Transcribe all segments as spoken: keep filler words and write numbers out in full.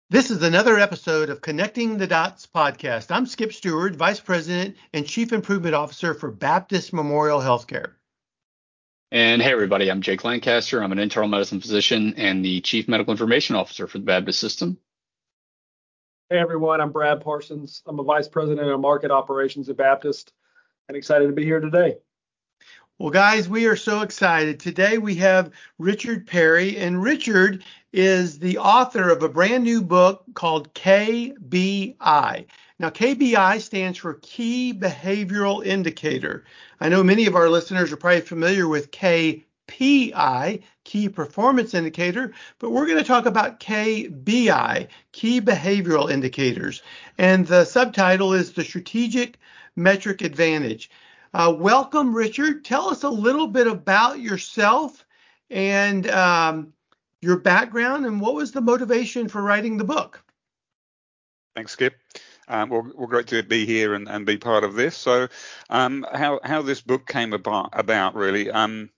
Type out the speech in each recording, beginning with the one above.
This is another episode of Connecting the Dots podcast. I'm Skip Stewart, Vice President and Chief Improvement Officer for Baptist Memorial Healthcare. And hey, everybody, I'm Jake Lancaster. I'm an internal medicine physician and the Chief Medical Information Officer for the Baptist System. Hey, everyone, I'm Brad Parsons. I'm a Vice President of Market Operations at Baptist and excited to be here today. Well, guys, we are so excited. Today we have Richard Perry, and Richard is the author of a brand new book called K B I. Now, K B I stands for Key Behavioral Indicator. I know many of our listeners are probably familiar with K P I, Key Performance Indicator, but we're going to talk about K B I, Key Behavioral Indicators. And the subtitle is the Strategic Metric Advantage. Uh, welcome, Richard. Tell us a little bit about yourself and um, your background, and what was the motivation for writing the book? Thanks, Skip. Um, well, well, great to be here and, and be part of this. So, um, how how this book came about, about really. Um,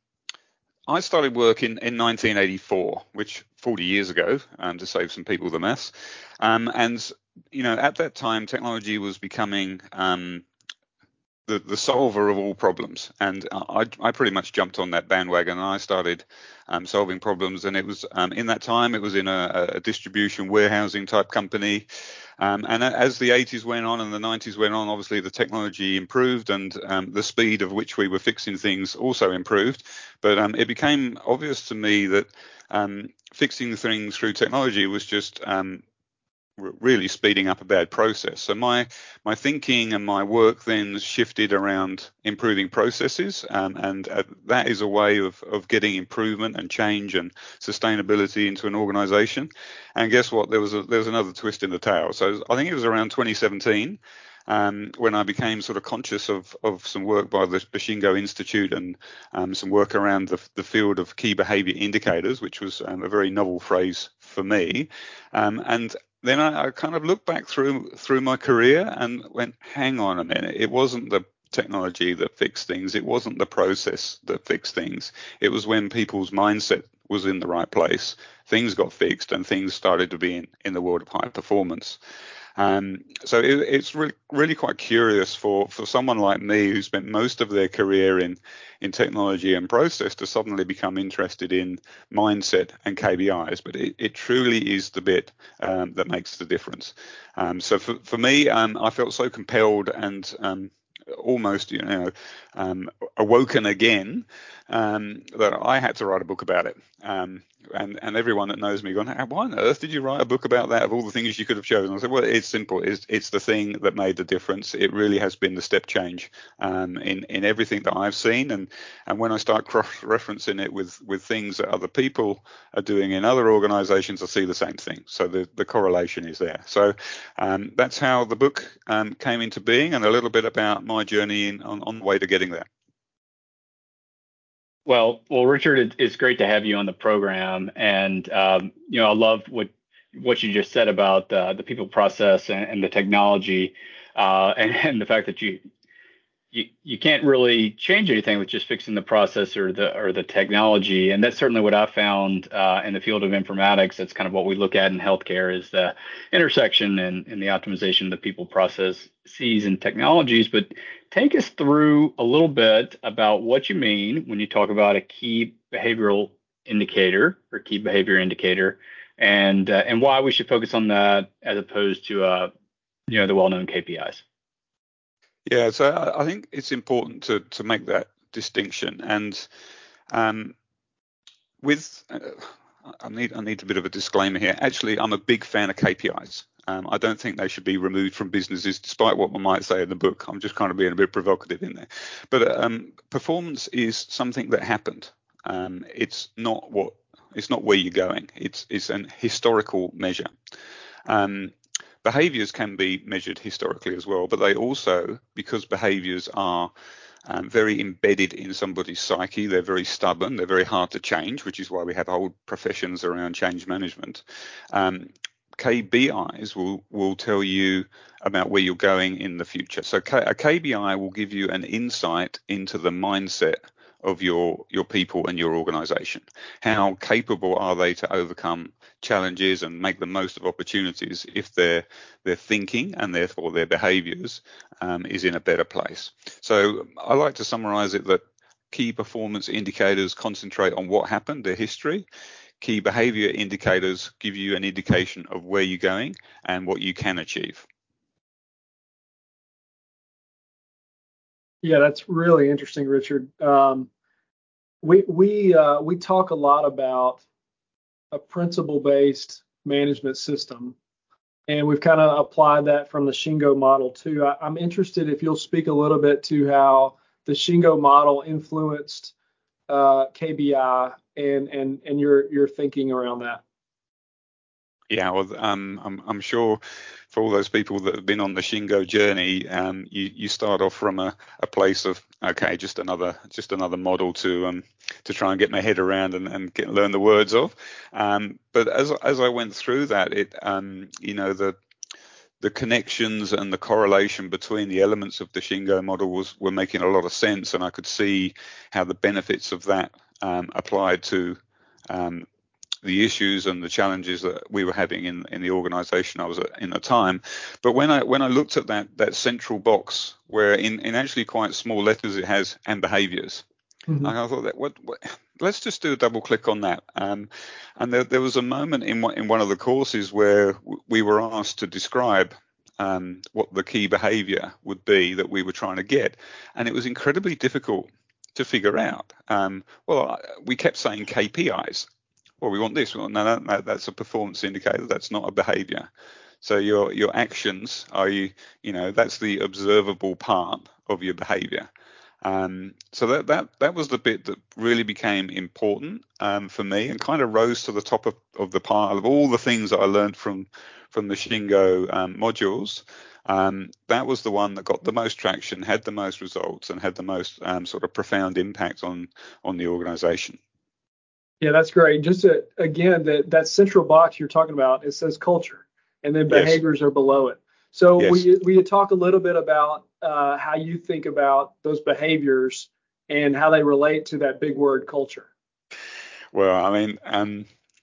I started work in, in nineteen eighty-four, which forty years ago, um, to save some people the mess. Um, and you know, at that time, technology was becoming um, The, the solver of all problems, and I, I pretty much jumped on that bandwagon and I started um, solving problems. And it was um, in that time it was in a, a distribution warehousing type company, um, and as the eighties went on and the nineties went on, obviously the technology improved and um, the speed of which we were fixing things also improved. But um, it became obvious to me that um, fixing things through technology was just um, really speeding up a bad process. So my my thinking and my work then shifted around improving processes, um, and uh, that is a way of of getting improvement and change and sustainability into an organization. And guess what? There was a, there was another twist in the tail. So I think it was around twenty seventeen um, when I became sort of conscious of of some work by the Bashingo Institute and um, some work around the, the field of key behavior indicators, which was um, a very novel phrase for me. Um, and then I, I kind of looked back through through my career and went, hang on a minute, it wasn't the technology that fixed things, it wasn't the process that fixed things, it was when people's mindset was in the right place, things got fixed and things started to be in, in the world of high performance. Um, so it, it's really, really quite curious for, for someone like me who spent most of their career in, in technology and process to suddenly become interested in mindset and K B Is. But it, it truly is the bit um, that makes the difference. Um, so for, for me, um, I felt so compelled and um, almost, you know, um, awoken again um, that I had to write a book about it. Um, and, and everyone that knows me going, why on earth did you write a book about that of all the things you could have chosen? I said, well, it's simple. It's, it's the thing that made the difference. It really has been the step change um, in, in everything that I've seen. And, and when I start cross-referencing it with, with things that other people are doing in other organizations, I see the same thing. So the, the correlation is there. So um, that's how the book um, came into being, and a little bit about my journey in, on, on the way to getting there. Well, well, Richard, it, it's great to have you on the program, and um, you know, I love what what you just said about uh, the people process and, and the technology, uh, and, and the fact that you you you can't really change anything with just fixing the process or the or the technology. And that's certainly what I found uh, in the field of informatics. That's kind of what we look at in healthcare, is the intersection and, and the optimization of the people processes and technologies. But take us through a little bit about what you mean when you talk about a key behavioral indicator or key behavior indicator, and uh, and why we should focus on that as opposed to uh, you know, the well-known K P Is. Yeah, so I think it's important to to make that distinction. And um, with, uh, I need I need a bit of a disclaimer here. Actually, I'm a big fan of K P Is. Um, I don't think they should be removed from businesses, despite what one might say in the book. I'm just kind of being a bit provocative in there. But um, performance is something that happened. Um, it's not what it's not where you're going. It's it's an historical measure. Um, Behaviors can be measured historically as well, but they also, because behaviors are um, very embedded in somebody's psyche, they're very stubborn, they're very hard to change, which is why we have whole professions around change management. Um, K B Is will, will tell you about where you're going in the future. So K, a K B I will give you an insight into the mindset of your your people and your organization. How capable are they to overcome challenges and make the most of opportunities if their their thinking and therefore their behaviors um, is in a better place. So I like to summarize it that key performance indicators concentrate on what happened, their history. Key behavior indicators give you an indication of where you're going and what you can achieve. Yeah, that's really interesting, Richard. Um, we we uh, we talk a lot about a principle-based management system, and we've kind of applied that from the Shingo model too. I, I'm interested if you'll speak a little bit to how the Shingo model influenced uh, K B I and and and your your thinking around that. Yeah, well, um, I'm I'm sure for all those people that have been on the Shingo journey, um, you you start off from a, a place of okay, just another just another model to um to try and get my head around and, and get learn the words of. Um, but as as I went through that, it um you know the the connections and the correlation between the elements of the Shingo model was were making a lot of sense, and I could see how the benefits of that um, applied to um, the issues and the challenges that we were having in, in the organization I was at in the time. But when I when I looked at that that central box where in, in actually quite small letters it has and behaviors, mm-hmm. and I thought that what, what let's just do a double click on that. Um, and there, there was a moment in one, in one of the courses where we were asked to describe um, what the key behavior would be that we were trying to get, and it was incredibly difficult to figure out. Um, well, we kept saying K P Is. Well, we want this. Well, no, no, no, that's a performance indicator. That's not a behavior. So your your actions are you, you know, that's the observable part of your behavior. Um, so that that that was the bit that really became important um, for me and kind of rose to the top of, of the pile of all the things that I learned from from the Shingo um, modules. Um, that was the one that got the most traction, had the most results, and had the most um, sort of profound impact on on the organization. Yeah, that's great. Just to, again, that that central box you're talking about, it says culture, and then behaviors yes. are below it. So yes. we we talk a little bit about uh, how you think about those behaviors and how they relate to that big word culture. Well, I mean, um,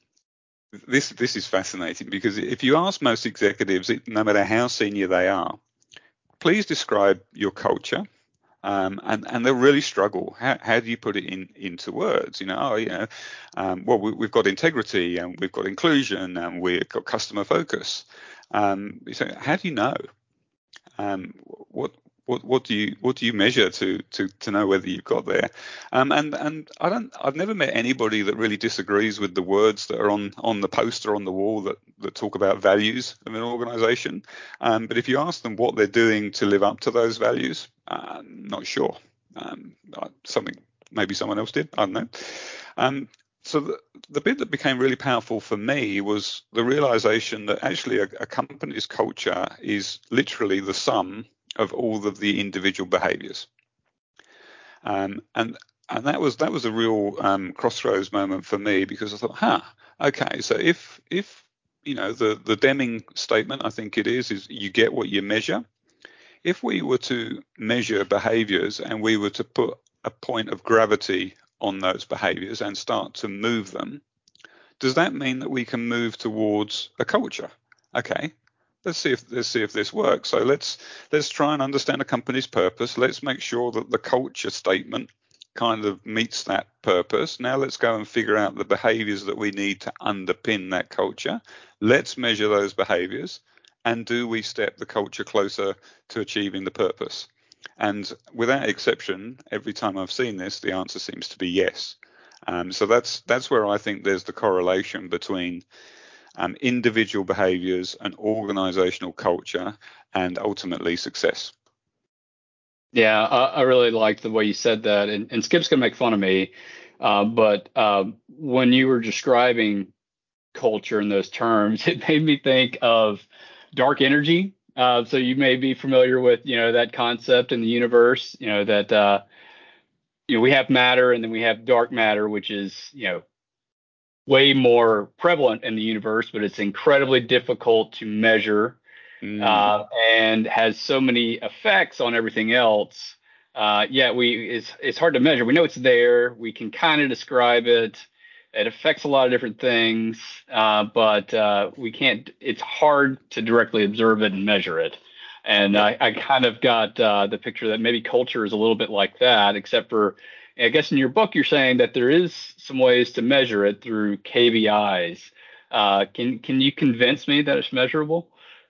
this this is fascinating because if you ask most executives, no matter how senior they are, please describe your culture. Um, and, and they'll really struggle. How, how do you put it in into words? You know, oh, you know, um, well, we, we've got integrity and we've got inclusion and we've got customer focus. Um, so how do you know? Um, what what what do you what do you measure to to to know whether you've got there? Um, and and I don't I've never met anybody that really disagrees with the words that are on on the poster on the wall that that talk about values of an organization. Um, but if you ask them what they're doing to live up to those values, uh, I'm not sure. Um, something maybe someone else did. I don't know. Um, so the, the bit that became really powerful for me was the realization that actually a, a company's culture is literally the sum of all of the individual behaviors. Um, and and that was that was a real um, crossroads moment for me because I thought, huh, okay, so if if you know the the Deming statement, I think it is, is you get what you measure. If we were to measure behaviors and we were to put a point of gravity on those behaviors and start to move them, does that mean that we can move towards a culture? Okay, let's see if let's see if this works. So let's let's try and understand a company's purpose. Let's make sure that the culture statement kind of meets that purpose. Now let's go and figure out the behaviors that we need to underpin that culture. Let's measure those behaviors. And do we step the culture closer to achieving the purpose? And without exception, every time I've seen this, the answer seems to be yes. Um, so that's that's where I think there's the correlation between um, individual behaviors and organizational culture and ultimately success. Yeah, I, I really liked the way you said that. And, and Skip's going to make fun of me. Uh, but uh, when you were describing culture in those terms, it made me think of dark energy. Uh, so you may be familiar with, you know, that concept in the universe, you know, that, uh, you know, we have matter and then we have dark matter, which is, you know, way more prevalent in the universe, but it's incredibly difficult to measure mm. uh, and has so many effects on everything else. uh, yeah, we it's it's hard to measure. We know it's there. We can kind of describe it. It affects a lot of different things, uh, but uh, we can't. It's hard to directly observe it and measure it. And Yeah. I, I kind of got uh, the picture that maybe culture is a little bit like that, except for, I guess in your book you're saying that there is some ways to measure it through K B Is. Uh, can can you convince me that it's measurable?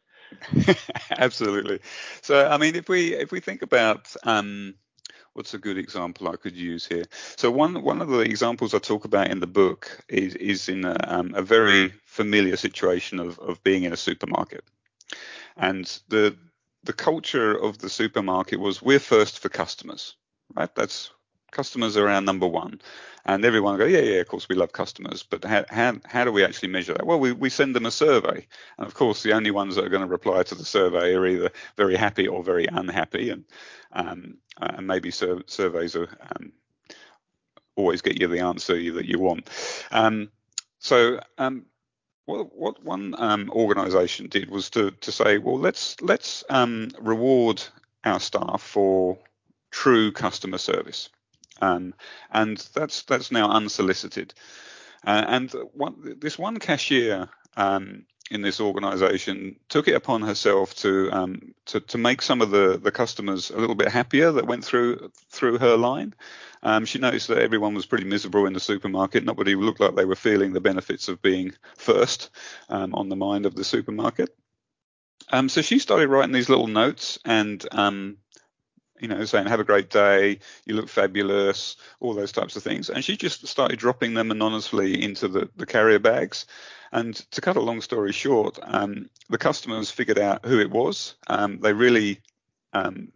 Absolutely. So, I mean, if we if we think about um, what's a good example I could use here? So, one one of the examples I talk about in the book is is in a, um, a very familiar situation of of being in a supermarket, and the the culture of the supermarket was we're first for customers, right? That's customers are our number one, and everyone go, yeah, yeah, of course we love customers, but how how, how do we actually measure that? Well, we, we send them a survey, and of course the only ones that are going to reply to the survey are either very happy or very unhappy, and um, and maybe sur- surveys are um, always get you the answer that you want. Um, so um, what, what one um, organisation did was to to say, well, let's let's um, reward our staff for true customer service, um, and that's that's now unsolicited. Uh, and one, this one cashier um, in this organisation took it upon herself to, um, to to make some of the, the customers a little bit happier that went through through her line. Um, she noticed that everyone was pretty miserable in the supermarket. Nobody looked like they were feeling the benefits of being first um, on the mind of the supermarket. Um, so she started writing these little notes and um, you know, saying, have a great day, you look fabulous, all those types of things. And she just started dropping them anonymously into the, the carrier bags. And to cut a long story short, um, the customers figured out who it was. Um, they really um,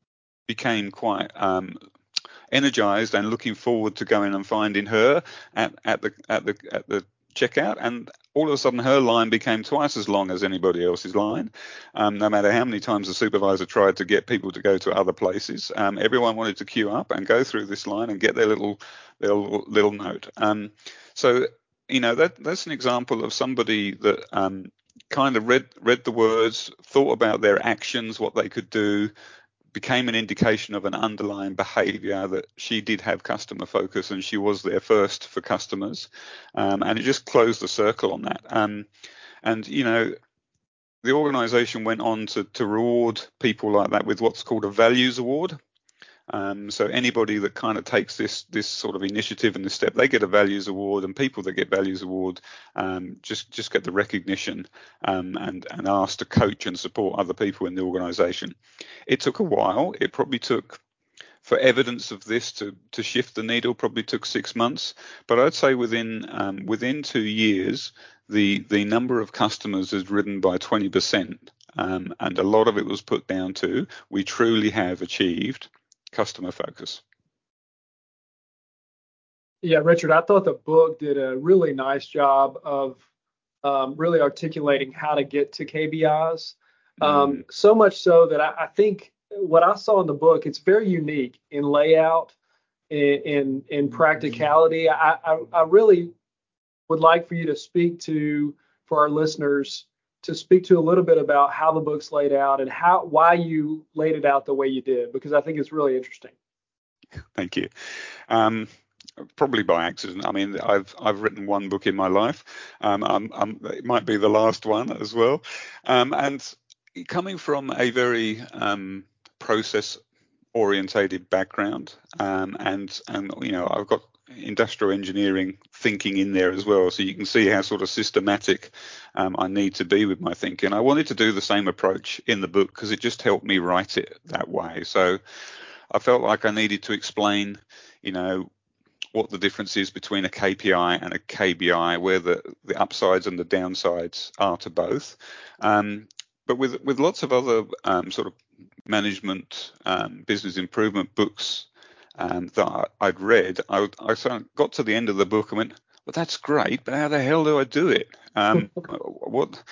became quite um, energized and looking forward to going and finding her at, at the at the at the checkout, and all of a sudden her line became twice as long as anybody else's line. Um, no matter how many times the supervisor tried to get people to go to other places, um, everyone wanted to queue up and go through this line and get their little their little, little note. Um, so you know that that's an example of somebody that um, kind of read read the words, thought about their actions, what they could do, became an indication of an underlying behavior that she did have customer focus and she was there first for customers. Um, and it just closed the circle on that. Um, and, you know, the organization went on to, to reward people like that with what's called a values award. Um, so anybody that kind of takes this this sort of initiative and this step, they get a values award, and people that get values award um, just just get the recognition um, and and asked to coach and support other people in the organisation. It took a while. It probably took for evidence of this to to shift the needle. Probably took six months, but I'd say within um, within two years, the the number of customers has risen by twenty percent. Um, and a lot of it was put down to we truly have achieved customer focus. Yeah, Richard, I thought the book did a really nice job of um, really articulating how to get to K B Is. Um, Mm. so much so that I, I think what I saw in the book, it's very unique in layout, in in, in practicality. I, I, I really would like for you to speak to, for our listeners, to speak to a little bit about how the book's laid out and how why you laid it out the way you did, because I think it's really interesting. Thank you. Um, probably by accident. I mean, I've I've written one book in my life. Um, I'm, I'm, it might be the last one as well. Um, and coming from a very um, process orientated background, um, and and you know, I've got industrial engineering thinking in there as well, so you can see how sort of systematic um, I need to be with my thinking. I wanted to do the same approach in the book because it just helped me write it that way. So I felt like I needed to explain, you know, what the difference is between a K P I and a K B I, where the, the upsides and the downsides are to both. Um, but with with lots of other um, sort of management, um, business improvement books um, that I, I'd read, I, I sort of got to the end of the book and went, well, that's great, but how the hell do I do it? Um, what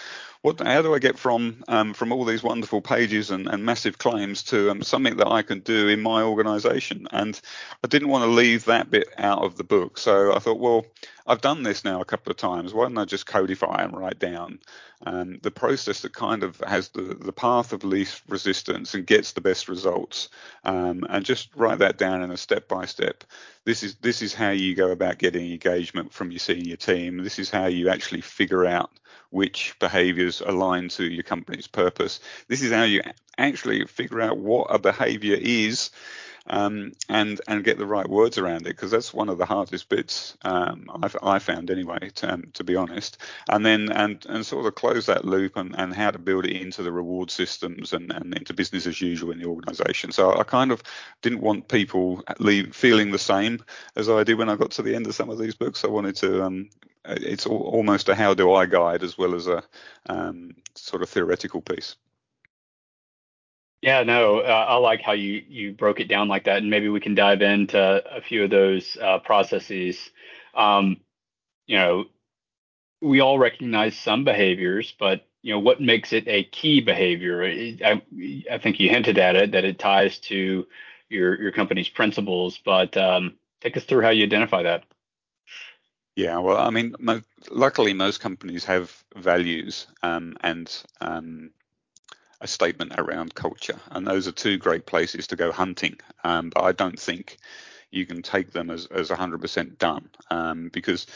what how do I get from um, from all these wonderful pages and, and massive claims to um, something that I can do in my organization? And I didn't want to leave that bit out of the book. So I thought, well, I've done this now a couple of times. Why don't I just codify and write down um, the process that kind of has the, the path of least resistance and gets the best results, um, and just write that down in a step by step. This is this is how you go about getting engagement from your senior team. This is how you actually figure out which behaviors align to your company's purpose. This is how you actually figure out what a behavior is, um, and and get the right words around it, because that's one of the hardest bits, um, I've, I found anyway, to, um, to be honest. And then and and sort of close that loop, and, and how to build it into the reward systems and, and into business as usual in the organisation. So I kind of didn't want people leave feeling the same as I did when I got to the end of some of these books. I wanted to um, it's all, almost a how do I guide as well as a um, sort of theoretical piece. Yeah, no, uh, I like how you you broke it down like that, and maybe we can dive into a few of those uh, processes. Um, you know, we all recognize some behaviors, but you know, what makes it a key behavior? It- I, I think you hinted at it, that it ties to your your company's principles, but um, take us through how you identify that. Yeah, well, I mean, mo- luckily most companies have values, um, and um, a statement around culture, and those are two great places to go hunting. Um, but I don't think you can take them as as one hundred percent done, um, because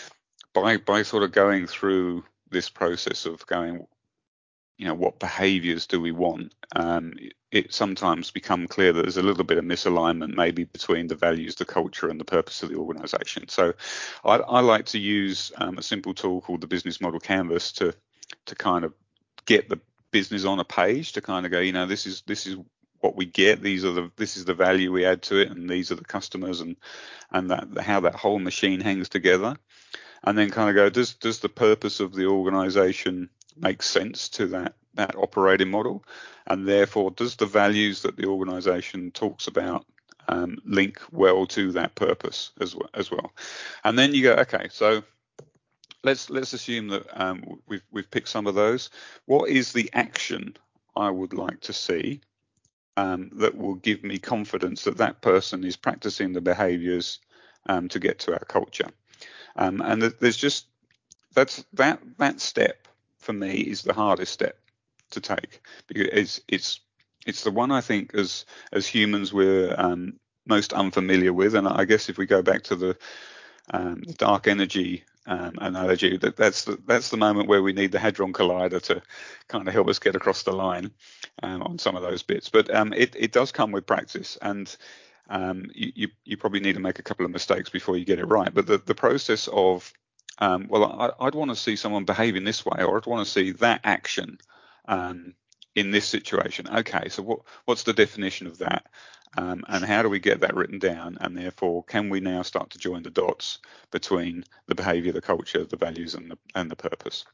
by by sort of going through this process of going, you know, what behaviours do we want? Um, it, it sometimes become clear that there's a little bit of misalignment maybe between the values, the culture, and the purpose of the organisation. So I, I like to use um, a simple tool called the Business Model Canvas to to kind of get the business on a page, to kind of go, you know, this is this is what we get. These are the this is the value we add to it, and these are the customers, and and that how that whole machine hangs together. And then kind of go, does does the purpose of the organisation make sense to that that operating model, and therefore does the values that the organisation talks about um, link well to that purpose as well, as well. And then you go, okay, so let's let's assume that um, we've we've picked some of those. What is the action I would like to see um, that will give me confidence that that person is practicing the behaviours um, to get to our culture? Um, and there's just that's that that step for me is the hardest step to take, because it's it's it's the one I think as as humans we're um, most unfamiliar with. And I guess if we go back to the um, the dark energy um, analogy, that that's the that's the moment where we need the hadron collider to kind of help us get across the line um, on some of those bits. But um, it it does come with practice, and um, you, you you probably need to make a couple of mistakes before you get it right. But the the process of um, well, I, I'd want to see someone behave in this way, or I'd want to see that action um, in this situation. Okay, so what what's the definition of that? Um, and how do we get that written down? And therefore, can we now start to join the dots between the behavior, the culture, the values, and the and the purpose?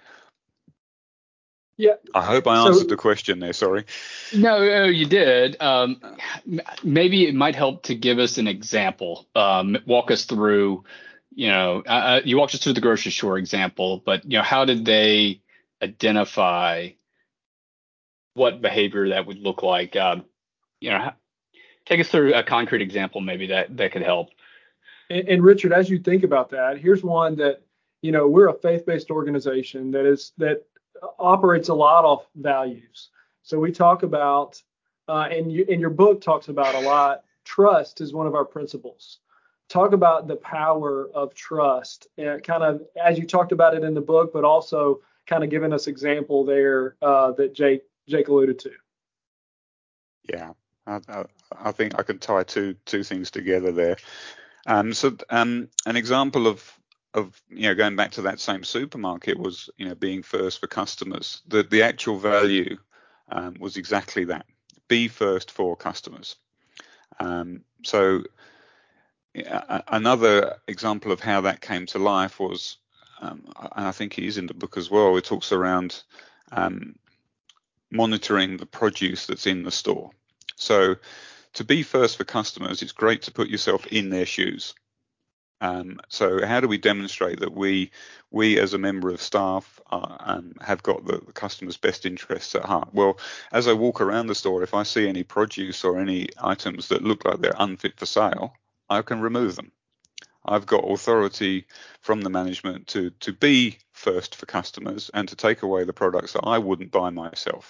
Yeah. I hope I So answered the question there. Sorry. No, no, you did. Um, m- maybe it might help to give us an example. Um, walk us through, you know, uh, uh, you walked us through the grocery store example, but you know, how did they identify what behavior that would look like? Um, you know, take us through a concrete example, maybe that that could help. And, and Richard, as you think about that, here's one that, you know, we're a faith-based organization that is that operates a lot off values. So we talk about, uh, and you, and your book talks about a lot. Trust is one of our principles. Talk about the power of trust, and kind of as you talked about it in the book, but also kind of giving us example there uh, that Jake Jake alluded to. Yeah, I, I, I think I can tie two two things together there. Um, so um, an example of of you know going back to that same supermarket was you know being first for customers. The the actual value um, was exactly that: be first for customers. Um, so yeah, another example of how that came to life was, um, and I think it is in the book as well. It talks around um, monitoring the produce that's in the store. So to be first for customers, it's great to put yourself in their shoes. Um, so how do we demonstrate that we we as a member of staff are, um, have got the, the customer's best interests at heart? Well, as I walk around the store, if I see any produce or any items that look like they're unfit for sale, I can remove them. I've got authority from the management to to be first for customers and to take away the products that I wouldn't buy myself.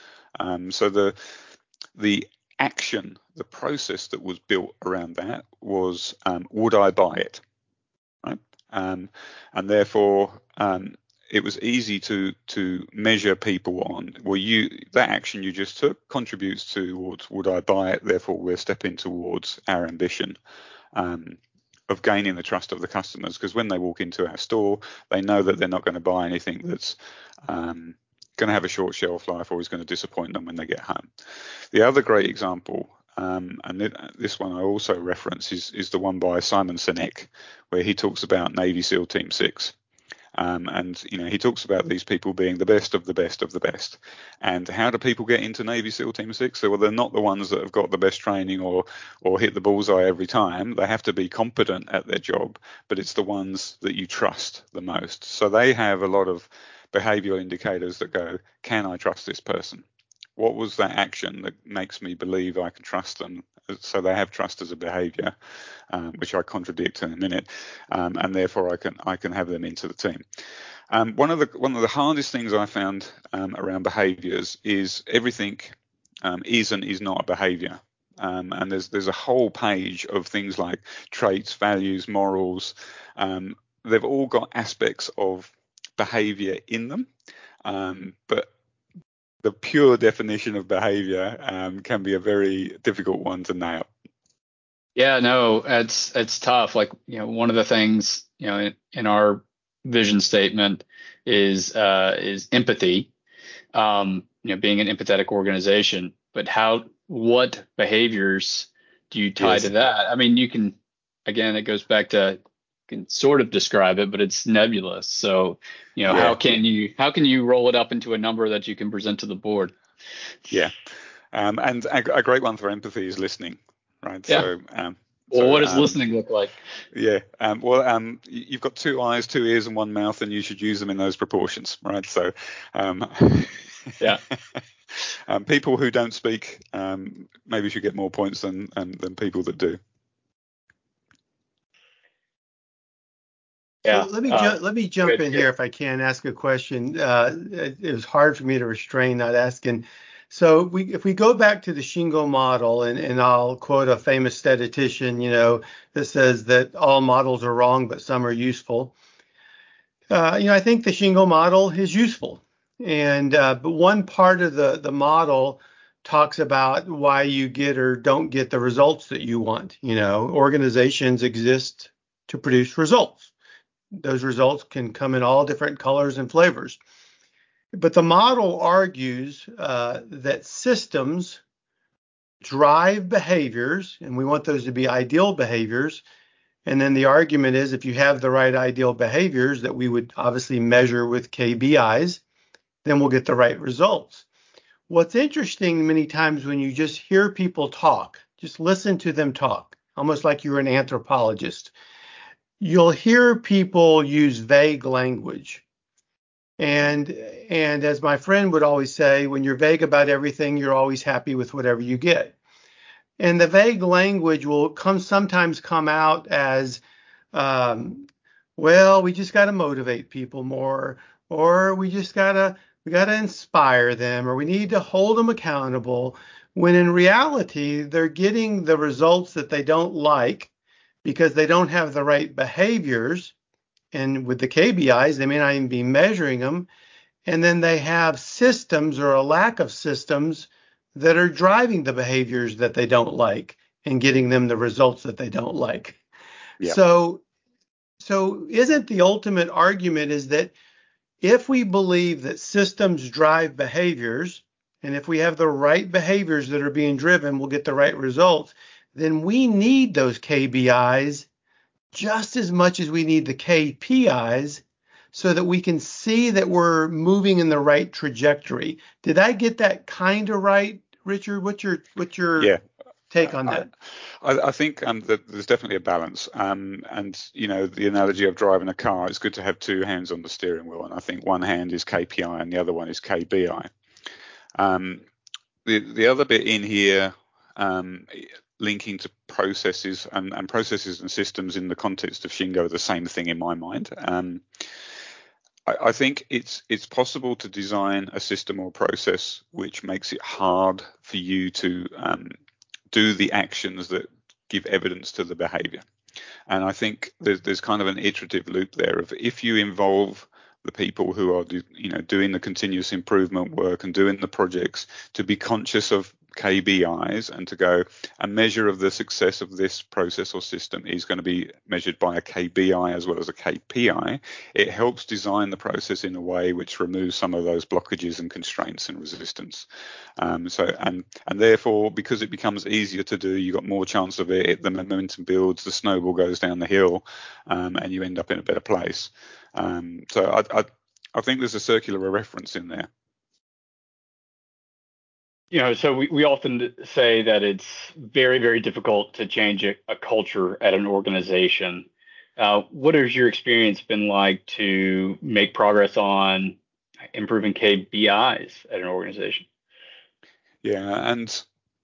Um, so the the action, the process that was built around that was, um, would I buy it? Right? Um, and therefore, um, it was easy to to measure people on, well, you that action you just took contributes towards would I buy it? Therefore, we're stepping towards our ambition. Um, of gaining the trust of the customers, because when they walk into our store, they know that they're not going to buy anything that's um, going to have a short shelf life or is going to disappoint them when they get home. The other great example, um, and th- this one I also reference, is, is the one by Simon Sinek, where he talks about Navy SEAL Team Six. Um, and, you know, he talks about these people being the best of the best of the best. And how do people get into Navy SEAL Team Six? So, well, they're not the ones that have got the best training or or hit the bullseye every time. They have to be competent at their job, but it's the ones that you trust the most. So they have a lot of behavioral indicators that go, can I trust this person? What was that action that makes me believe I can trust them? So they have trust as a behavior, um, which I contradict in a minute, um, and therefore I can I can have them into the team. Um, one of the one of the hardest things I found um, around behaviors is everything um, is and is not a behavior. Um, and there's there's a whole page of things like traits, values, morals. Um, they've all got aspects of behavior in them, um, but the pure definition of behavior um, can be a very difficult one to nail. Yeah, no, it's it's tough. Like, you know, one of the things, you know, in, in our vision statement is uh, is empathy. Um, you know, being an empathetic organization. But how, what behaviors do you tie Yes. to that? I mean, you can, again, it goes back to, you can sort of describe it, but it's nebulous. So, you know, Yeah. how can you how can you roll it up into a number that you can present to the board? Yeah. Um, and a, a great one for empathy is listening, right? Yeah. So, um, Well, so what does um, listening look like? yeah. Um, well, um, y- you've got two eyes, two ears, and one mouth, and you should use them in those proportions, right? So, um, Yeah. um, people who don't speak um, maybe should get more points than um, than people that do. So Yeah. let me Uh, ju- let me jump good, in good. here if I can ask a question. Uh, it, it was hard for me to restrain not asking. So we, if we go back to the Shingo model, and, and I'll quote a famous statistician, you know, that says that all models are wrong, but some are useful. Uh, you know, I think the Shingo model is useful, and uh, but one part of the the model talks about why you get or don't get the results that you want. You know, organizations exist to produce results. Those results can come in all different colors and flavors. But the model argues uh, that systems drive behaviors, and we want those to be ideal behaviors. And then the argument is if you have the right ideal behaviors that we would obviously measure with K B Is, then we'll get the right results. What's interesting many times when you just hear people talk, just listen to them talk, almost like you're an anthropologist, you'll hear people use vague language. And and as my friend would always say, when you're vague about everything, you're always happy with whatever you get. And the vague language will come sometimes come out as, um, well, we just got to motivate people more, or we just gotta we gotta inspire them, or we need to hold them accountable. When in reality, they're getting the results that they don't like because they don't have the right behaviors. And with the K B Is, they may not even be measuring them. And then they have systems or a lack of systems that are driving the behaviors that they don't like and getting them the results that they don't like. Yeah. So, so isn't the ultimate argument is that if we believe that systems drive behaviors, and if we have the right behaviors that are being driven, we'll get the right results, then we need those K B Is just as much as we need the K P Is so that we can see that we're moving in the right trajectory. Did I get that kind of right, Richard? What's your what's your Yeah. take on that? I, I think um, that there's definitely a balance. Um, and, you know, the analogy of driving a car, it's good to have two hands on the steering wheel. And I think one hand is K P I and the other one is K B I. Um, the, the other bit in here, um, linking to processes and, and processes and systems in the context of Shingo are the same thing in my mind. Um, I, I think it's it's possible to design a system or process which makes it hard for you to um, do the actions that give evidence to the behavior. And I think there's, there's kind of an iterative loop there of if you involve the people who are do, you know doing the continuous improvement work and doing the projects to be conscious of K B Is and to go, a measure of the success of this process or system is going to be measured by a K B I as well as a K P I. It helps design the process in a way which removes some of those blockages and constraints and resistance. Um, so and and therefore, because it becomes easier to do, you've got more chance of it. The momentum builds, the snowball goes down the hill, um, and you end up in a better place. Um, so I, I I think there's a circular reference in there. You know, so we, we often say that it's very, very difficult to change a, a culture at an organization. Uh, what has your experience been like to make progress on improving K B Is at an organization? Yeah, and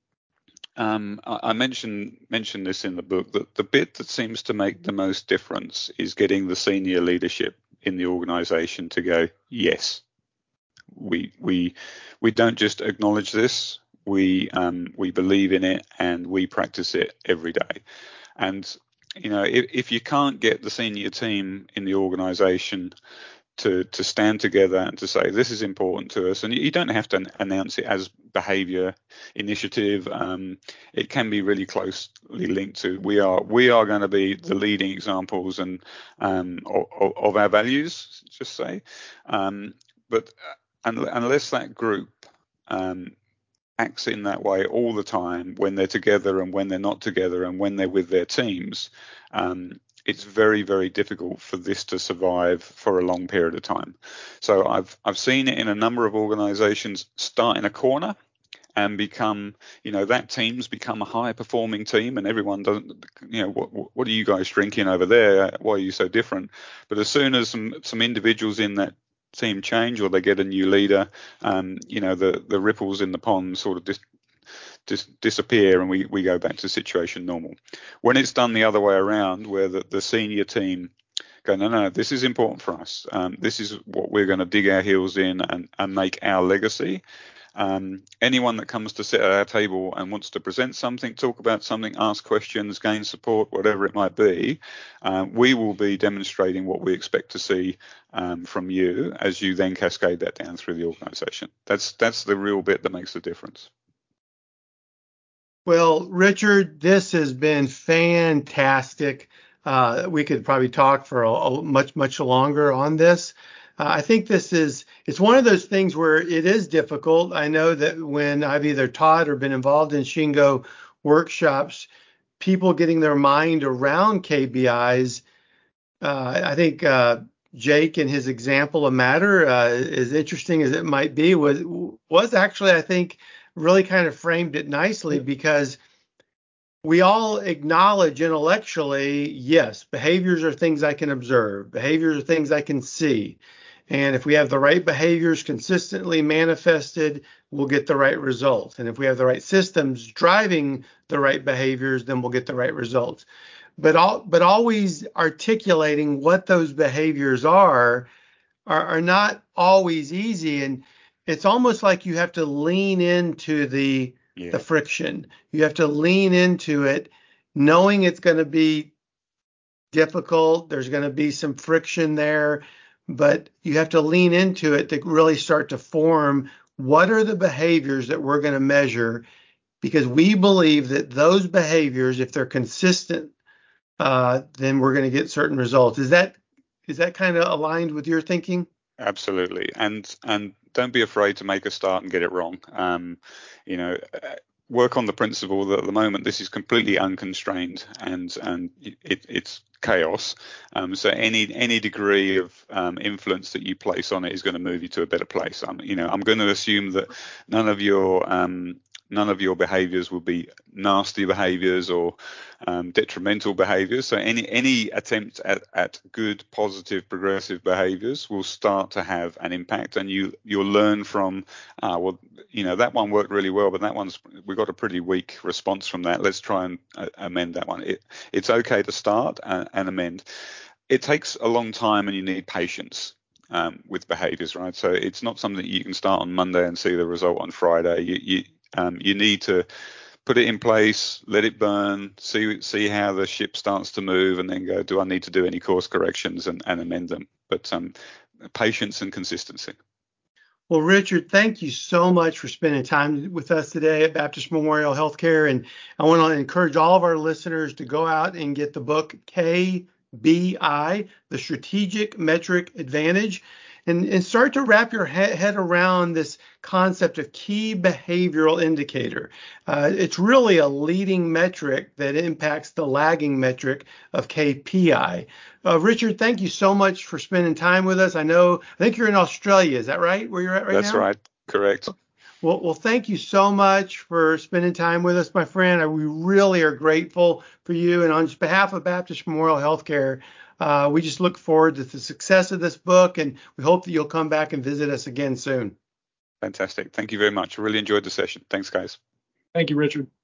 um, I, I mentioned mentioned this in the book, that the bit that seems to make the most difference is getting the senior leadership in the organization to go, yes, we we we don't just acknowledge this, we um, we believe in it and we practice it every day. And you know, if, if you can't get the senior team in the organization to to stand together and to say this is important to us, and you don't have to announce it as behavior initiative, um, it can be really closely linked to we are we are going to be the leading examples and um, of, of our values, just say, um, but unless that group um, acts in that way all the time, when they're together and when they're not together and when they're with their teams, um, it's very, very difficult for this to survive for a long period of time. So I've I've seen it in a number of organizations start in a corner and become, you know, that team's become a high performing team and everyone doesn't, you know, what what are you guys drinking over there? Why are you so different? But as soon as some some individuals in that team change or they get a new leader, um, you know, the, the ripples in the pond sort of dis, dis, disappear and we, we go back to situation normal. When it's done the other way around, where the, the senior team go, no, no, this is important for us. Um, this is what we're going to dig our heels in and, and make our legacy. Um, anyone that comes to sit at our table and wants to present something, talk about something, ask questions, gain support, whatever it might be, um, we will be demonstrating what we expect to see um, from you as you then cascade that down through the organization. That's that's the real bit that makes the difference. Well, Richard, this has been fantastic. Uh, we could probably talk for a, a much, much longer on this. Uh, I think this is, it's one of those things where it is difficult. I know that when I've either taught or been involved in Shingo workshops, people getting their mind around K B Is, uh, I think uh, Jake and his example of Matter, uh, as interesting as it might be, was was actually, I think, really kind of framed it nicely, because we all acknowledge intellectually, yes, behaviors are things I can observe. Behaviors are things I can see. And if we have the right behaviors consistently manifested, we'll get the right results. And if we have the right systems driving the right behaviors, then we'll get the right results. But all, but always articulating what those behaviors are, are, are not always easy. And it's almost like you have to lean into the yeah. the friction. You have to lean into it, knowing it's going to be difficult. There's going to be some friction there, but you have to lean into it to really start to form what are the behaviors that we're going to measure, because we believe that those behaviors, if they're consistent, uh, then we're going to get certain results. Is that is that kind of aligned with your thinking? Absolutely, and and don't be afraid to make a start and get it wrong. Um, you know, work on the principle that at the moment this is completely unconstrained and and it, it's chaos. Um, so any any degree of um, influence that you place on it is going to move you to a better place. Um, you know, I'm going to assume that none of your um, none of your behaviors will be nasty behaviors or um, detrimental behaviors. So any any attempt at, at good, positive, progressive behaviors will start to have an impact, and you you'll learn from uh, well, you know, that one worked really well, but that one's we got a pretty weak response from that. Let's try and uh, amend that one. It, it's okay to start and, and amend. It takes a long time, and you need patience um, with behaviors, right? So it's not something that you can start on Monday and see the result on Friday. You you um, you need to put it in place, let it burn, see see how the ship starts to move, and then go, do I need to do any course corrections and, and amend them? But um, patience and consistency. Well, Richard, thank you so much for spending time with us today at Baptist Memorial Healthcare. And I want to encourage all of our listeners to go out and get the book K B I, The Strategic Metric Advantage, and, and start to wrap your he- head around this concept of key behavioral indicator. Uh, it's really a leading metric that impacts the lagging metric of K P I. Uh, Richard, thank you so much for spending time with us. I know, I think you're in Australia. Is that right? Where you're at right That's now? That's right. Correct. Well, well, thank you so much for spending time with us, my friend. We really are grateful for you. And on behalf of Baptist Memorial Healthcare, uh, we just look forward to the success of this book, and we hope that you'll come back and visit us again soon. Fantastic. Thank you very much. I really enjoyed the session. Thanks, guys. Thank you, Richard.